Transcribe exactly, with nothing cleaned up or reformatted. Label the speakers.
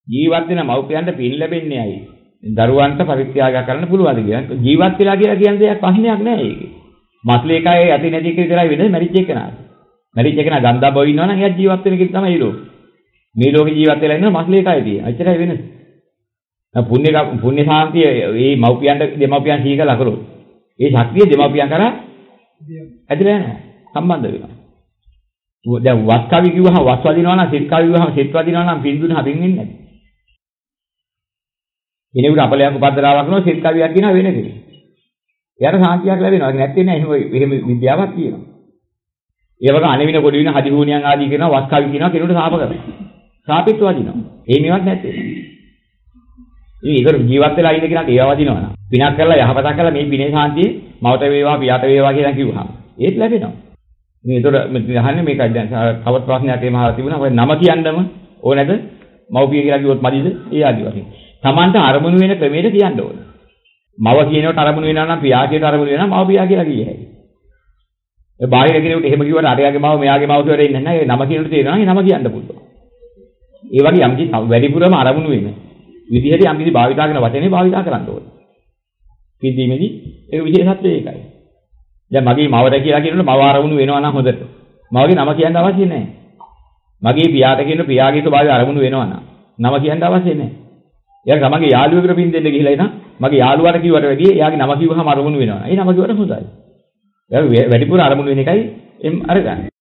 Speaker 1: ජීවත් වෙන මව්පියන්ට පින් ලැබෙන්නේ ඇයි? දරුවන්ට පරිත්‍යාග කරන්න පුළුවන්ද කියලා. ජීවත් වෙලා කියලා කියන දෙයක් ප්‍රශ්නයක් නෑ ඒකේ. මස්ලේ කයේ ඇති නැති එක විතරයි වෙන්නේ මැරිච් එක නා. මැරිච් එක නා ගන්දා බව ඉන්නවා නම් එයා ජීවත් වෙන කෙනෙක් තමයි මේ ලෝකේ. මේ ලෝකේ ජීවත් වෙලා ඉන්නවා මස්ලේ කයේ තියෙන. එච්චරයි වෙනස. පුණ්‍ය පුණ්‍ය සාන්තිය මේ මව්පියන්ට දෙමව්පියන් සීකලා කරොත්. ඒ ශක්තිය දෙමව්පියන් කරා ඇදලා යනවා. සම්බන්ධ වෙනවා. දැන් වස් කවි කිව්වහම වස් වදිනවා නම් සිත් කවි කිව්වහම සිත් වදිනවා නම් පින් දුන්න හදින් වෙන්නේ නැහැ. කෙනෙකුට අපලයක් උපද්දරාවක් කරනවා සිත් කවියක් කියනවා වෙන කෙනෙක්. එයාට සාන්තියක් ලැබෙනවා. ඒක නැත්තේ නෑ. එහෙම එහෙම විද්‍යාවක් තියෙනවා. ඒ වගේ අනෙවින පොඩි වින හදිහූනියන් ආදී කියනවා වස් කවි කියනවා කෙනෙකුට සාප කරනවා. සාපෙත් වදිනවා. ඒ මේවත් නැත්තේ. ඉතින් ඒක ජීවත් වෙලා ඉන්න කෙනාට ඒවා වදිනවා නා. පිනක් කරලා යහපතක් කරලා මේ පිනේ සාන්තිය මවට වේවා පියාට වේවා කියලා කිව්වහම ඒත් ලැබෙනවා. මේ ඒතර අහන්නේ මේකයි දැන් තවත් ප්‍රශ්නයක් එහෙම අහලා තිබුණා. ඔය නම කියන්නම ඕනේද? මව්පිය කියලා කිව්වොත් මදිද? ඒ ආදි වශයෙන්. Tamanta අරමුණු වෙන ක්‍රමයට කියන්න ඕනේ. මව කියනකොට අරමුණු වෙනවා නම් පියා කියනකොට අරමුණු වෙනවා මව පියා කියලා කියේ හැකියි. ඒ බාහිර කෙනෙකුට එහෙම කිව්වට අරයාගේ මව මෙයාගේ මව කියලා ඉන්නේ නැහැ. ඒ නම කියනකොට තේරෙනවා ඒ නම කියන්න පුළුවන්. ඒ වගේ යම් කිසි වැඩිපුරම අරමුණු වෙන විදිහට යම් කිසි භාවිතා කරන වචනේ භාවිතා කරන්න ඕනේ. කිදීමේදී ඒක විශේෂත්වය ඒකයි. දැන් මගේ මවට කියලා කියනකොට මව අරමුණු වෙනවා නම් හොඳට. මවගේ නම කියන්න අවශ්‍ය නැහැ. මගේ පියාට කියන පියාගේ ස්වභාවය අරමුණු වෙනවා නම් නම කියන්න අවශ්‍ය නැහැ. එයා තමන්ගේ යාළුවෙකුට පින් දෙන්න ගිහිලා ඉතින් මගේ යාළුවාට කිව්වට වැඩිය එයාගේ නම කිව්වහම අරමුණු වෙනවා. ඒ නම කිව්වට හොඳයි. එයා වැඩිපුර අරමුණු වෙන එකයි එම් අරගන්න.